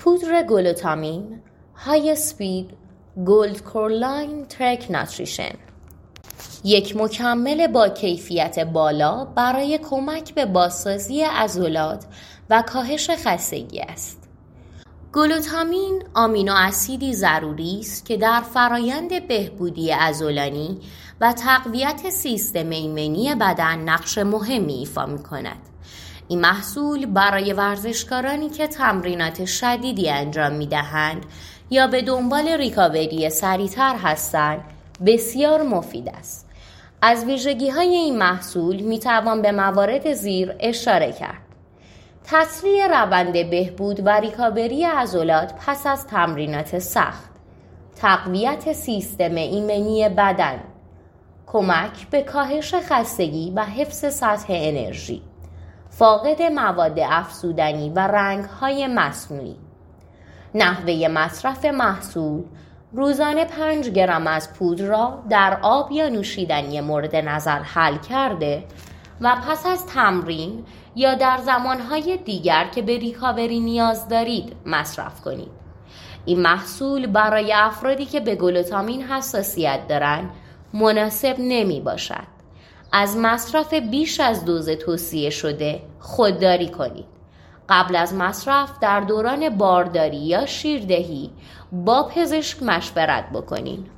پودر گلوتامین های اسپید گولد کورلاین ترک ناتریشن، یک مکمل با کیفیت بالا برای کمک به بازسازی عضلات و کاهش خستگی است. گلوتامین آمینو اسیدی ضروری است که در فرایند بهبودی عضلانی و تقویت سیستم ایمنی بدن نقش مهمی ایفا می‌کند. این محصول برای ورزشکارانی که تمرینات شدیدی انجام می‌دهند یا به دنبال ریکاوری سریع‌تر هستند بسیار مفید است. از ویژگی‌های این محصول می‌توان به موارد زیر اشاره کرد: تسریع روند بهبود و ریکاوری عضلات پس از تمرینات سخت، تقویت سیستم ایمنی بدن، کمک به کاهش خستگی و حفظ سطح انرژی، فاقد مواد افزودنی و رنگ‌های مصنوعی. نحوه مصرف محصول: روزانه 5 گرم از پودر را در آب یا نوشیدنی مورد نظر حل کرده و پس از تمرین یا در زمانهای دیگر که به ریکاوری نیاز دارید مصرف کنید. این محصول برای افرادی که به گلوتامین حساسیت دارند مناسب نمی باشد. از مصرف بیش از دوز توصیه شده خودداری کنید. قبل از مصرف در دوران بارداری یا شیردهی با پزشک مشورت بکنید.